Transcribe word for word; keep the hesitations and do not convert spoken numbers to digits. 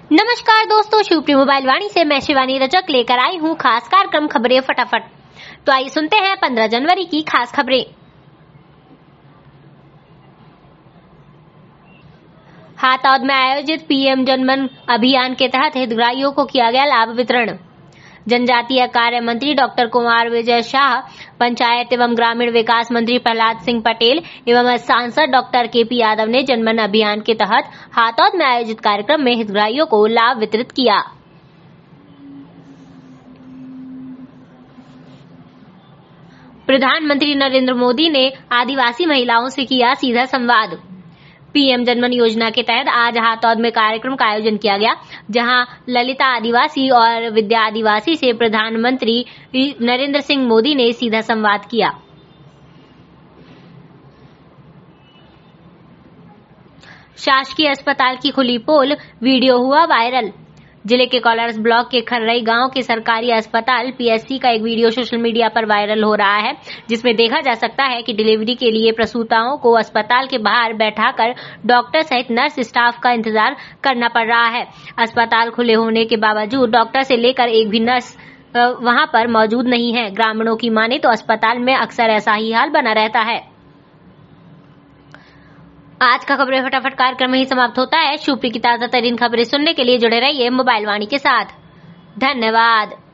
नमस्कार दोस्तों, शिवप्री मोबाइल वाणी से मैं शिवानी रजक लेकर आई हूँ खास कार्यक्रम खबरें फटाफट। तो आइए सुनते हैं पंद्रह जनवरी की खास खबरें। हातौद में आयोजित पीएम जनमन अभियान के तहत हितग्राहियों को किया गया लाभ वितरण। जनजातीय कार्य मंत्री डॉक्टर कुमार विजय शाह, पंचायत एवं ग्रामीण विकास मंत्री प्रहलाद सिंह पटेल एवं सांसद डॉक्टर केपी यादव ने जनमन अभियान के तहत हातौद में आयोजित कार्यक्रम में हितग्राहियों को लाभ वितरित किया। प्रधानमंत्री नरेंद्र मोदी ने आदिवासी महिलाओं से किया सीधा संवाद। पीएम जनमन योजना के तहत आज हातौद में कार्यक्रम का आयोजन किया गया, जहां ललिता आदिवासी और विद्या आदिवासी से प्रधानमंत्री नरेंद्र सिंह मोदी ने सीधा संवाद किया। शासकीय अस्पताल की खुली पोल, वीडियो हुआ वायरल। जिले के कोलारस ब्लॉक के खर्रई गांव के सरकारी अस्पताल पीएससी का एक वीडियो सोशल मीडिया पर वायरल हो रहा है, जिसमें देखा जा सकता है कि डिलीवरी के लिए प्रसूताओं को अस्पताल के बाहर बैठाकर डॉक्टर सहित नर्स स्टाफ का इंतजार करना पड़ रहा है। अस्पताल खुले होने के बावजूद डॉक्टर से लेकर एक भी नर्स वहां पर मौजूद नहीं है। ग्रामीणों की माने तो अस्पताल में अक्सर ऐसा ही हाल बना रहता है। आज का खबरें फटाफट कार्यक्रम ही समाप्त होता है। शिवप्री की ताजा तरीन खबरें सुनने के लिए जुड़े रहिए मोबाइल वाणी के साथ। धन्यवाद।